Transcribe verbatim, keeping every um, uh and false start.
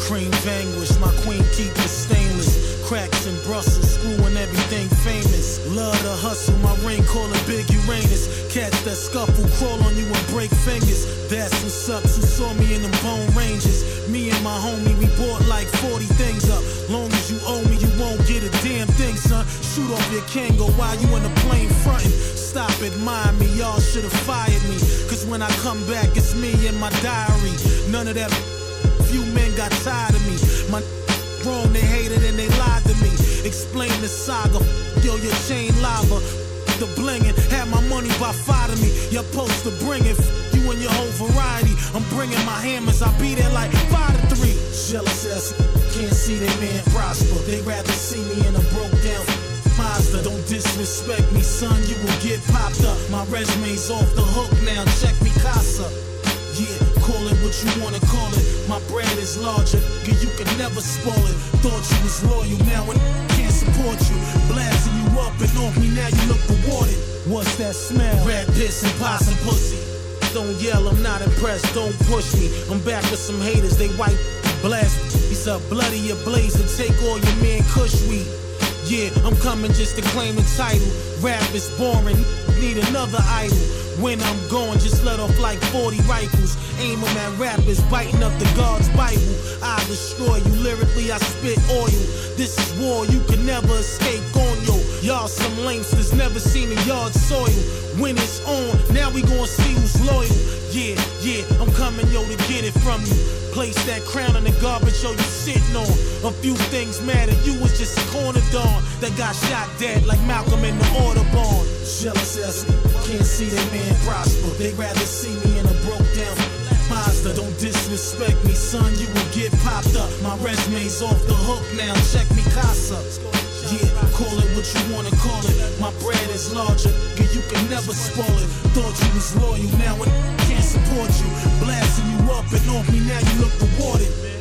Cream vanquish, my queen keep it stainless. Cracks in Brussels, screwing everything famous. Love to hustle, my ring call it Big Uranus. Cats that scuffle, crawl on you and break fingers. That's what's up, who saw me in them bone ranges. Me and my homie, we bought like forty things up. Long as you owe me, you won't get a damn thing, son. Shoot off your Kango while you in the plane frontin'. Stop admiring me, y'all should've fired me. Cause when I come back, it's me and my diary. None of that few men got tired of me. My wrong, they hated and they lied to me. Explain the saga, yo, your chain lava. The blingin', had my money by five to me. You're supposed to bring it, you and your whole variety. I'm bringing my hammers, I'll be there like five to three. Jealous ass can't see their man prosper. They rather see me in a broke down Mazda. Don't disrespect me, son, you will get popped up. My resume's off the hook now, check me casa. Yeah, call it what you wanna call it. My bread is larger, you can never spoil it. Thought you was loyal, now I can't support you. Blasting you up and off me, now you look rewarded. What's that smell? Red piss and possum pussy. Don't yell, I'm not impressed, don't push me. I'm back with some haters, they white blast. He's up bloody ablaze and take all your man Kush weed. Yeah, I'm coming just to claim the title. Rap is boring, need another idol. When I'm going, just let off like forty rifles. Aim 'em at rappers, biting up the God's Bible. I destroy you, lyrically I spit oil. This is war, you can never escape on yo. Y'all some lamesters, never seen a yard soil. When it's on, now we gon' see who's loyal. Yeah, yeah, I'm coming yo to get it from you. Place that crown in the garbage, yo, you sitting on. A few things matter, you was just a corner don that got shot dead like Malcolm in the Audubon. Jealous ass can't see their man prosper. They rather see me in a broke down Mazda. Don't disrespect me, son, you will get popped up. My resume's off the hook now, check me casa. Yeah, call it what you wanna call it. My bread is larger, you can never spoil it. Thought you was loyal, now I can't support you. Blasting you up and off me, now you look rewarded.